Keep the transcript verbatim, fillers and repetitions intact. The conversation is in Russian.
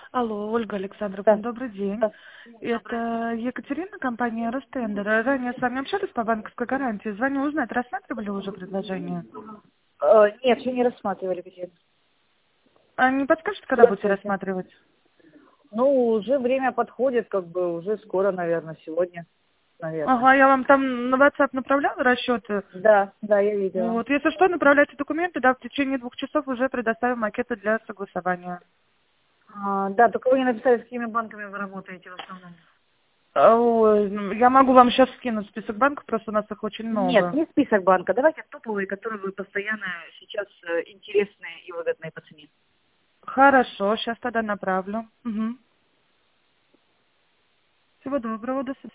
Алло, Ольга Александровна, Да. добрый день. Да. Это Екатерина, компания Ростендер. Ранее с вами общались по банковской гарантии. Звоню узнать, рассматривали уже предложение? Э, нет, еще не рассматривали бюджет. А не подскажете, когда будете Здравствуйте. рассматривать? Ну, уже время подходит, как бы уже скоро, наверное, сегодня, наверное. Ага, я вам там на WhatsApp направляла расчеты. Да, да, я видела. Вот, если что, направляйте документы, да, в течение двух часов уже предоставим макеты для согласования. А, да, только вы не написали, с какими банками вы работаете в основном. А, ой, ну, я могу вам сейчас скинуть список банков, просто у нас их очень Нет, много. не список банка. Давайте топовые, которые вы постоянно сейчас э, интересные и выгодные по цене. Хорошо, сейчас тогда направлю. Мгм. Всего доброго, до свидания.